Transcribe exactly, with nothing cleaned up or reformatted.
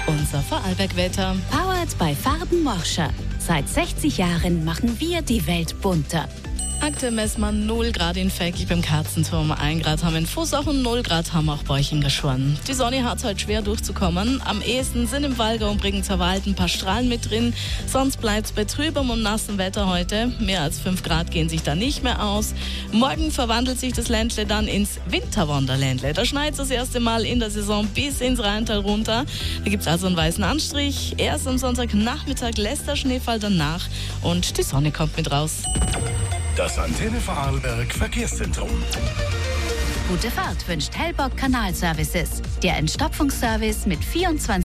Unser Vorarlberg-Wetter. Powered by Farben Morscher. Seit sechzig Jahren machen wir die Welt bunter. Aktuell messen wir null Grad in Feckl beim Katzenturm, ein Grad haben wir in Fußach und null Grad haben wir auch bei euch in Geschworn. Die Sonne hat heute schwer durchzukommen. Am ehesten sind im Walger und Bregenzer ein paar Strahlen mit drin. Sonst bleibt es bei trübem und nassem Wetter heute. Mehr als fünf Grad gehen sich da nicht mehr aus. Morgen verwandelt sich das Ländle dann ins Winterwonderländle. Da schneit es das erste Mal in der Saison bis ins Rheintal runter. Da gibt es also einen weißen Anstrich. Erst am Sonntagnachmittag lässt der Schneefall dann nach und die Sonne kommt mit raus. Das Antenne Vorarlberg Verkehrszentrum. Gute Fahrt wünscht Hellbock Kanalservices. Der Entstopfungsservice mit vierundzwanzig